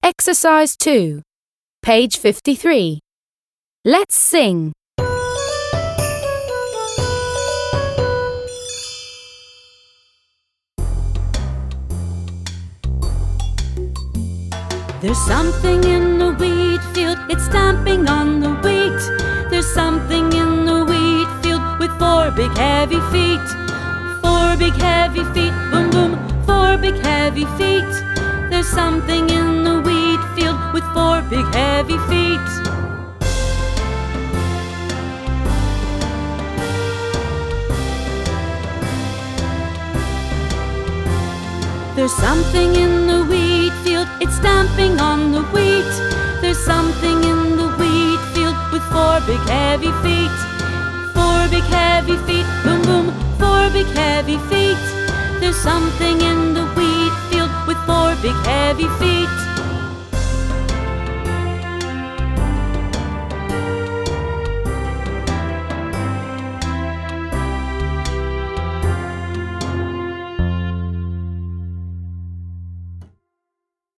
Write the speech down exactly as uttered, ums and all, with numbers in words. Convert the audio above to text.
Exercise two, page fifty-three. Let's sing. There's something in the wheat field, it's stamping on the wheat. There's something in the wheat field with four big heavy feet. Four big heavy feet, boom boom, four big heavy feet. There's something in the wheat field with four big heavy feet. There's something in the wheat field, it's stamping on the wheat. There's something in the wheat field with four big heavy feet. Four big heavy feet, boom boom, four big heavy feet. There's something in the wheat field with four big heavy feet.